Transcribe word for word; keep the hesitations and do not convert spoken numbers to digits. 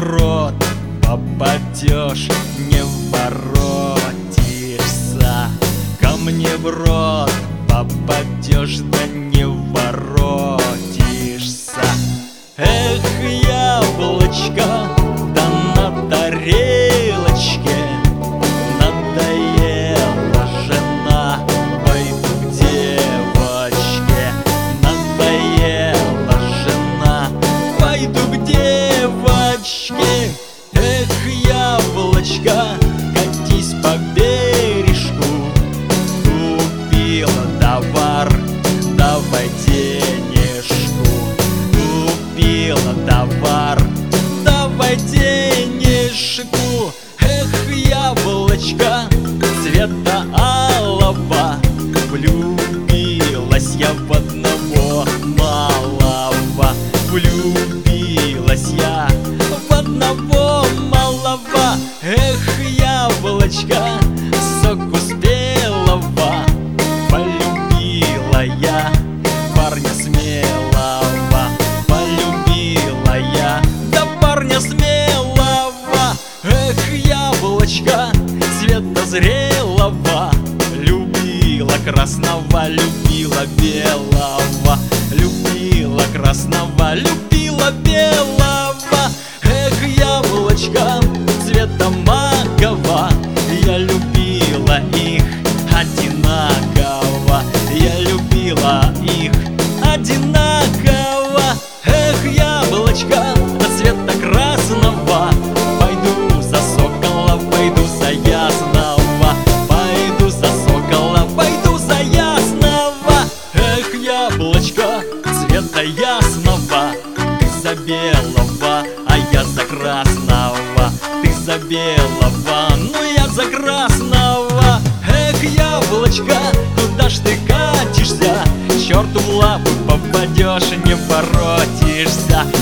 рот попадешь, не воротишься. Ко мне в рот попадешь, да не воротишься. Эх, яблочко, да на тарелочке надоела жена. Пойду к девочке, надоела жена. Пойду к девочке. Эх, яблочко, катись по бережку. Купила товар, давай денежку. Купила товар, давай денежку. Эх, яблочко цвета алого, влюбилась я в одного малого. Влюбилась я в одного малого. Эх, яблочко соку спелого, полюбила я парня смелого. Полюбила я, да парня смелого. Эх, яблочко цвета зрелого, любила красного, любила белого. Любила красного, любила белого. Эх, яблочко цвета макового, я любила их одинаково. Я любила их одинаково. Эх, яблочко цвета красного, пойду за сокола, пойду за ясного. Пойду за сокола, пойду за ясного. Эх, яблочко цвета ясного, ты за белого, а я за красного. Ты за белого, но я за красного. Эх, яблочко, куда ж ты катишься? Черту в лапу попадешь, не воротишься.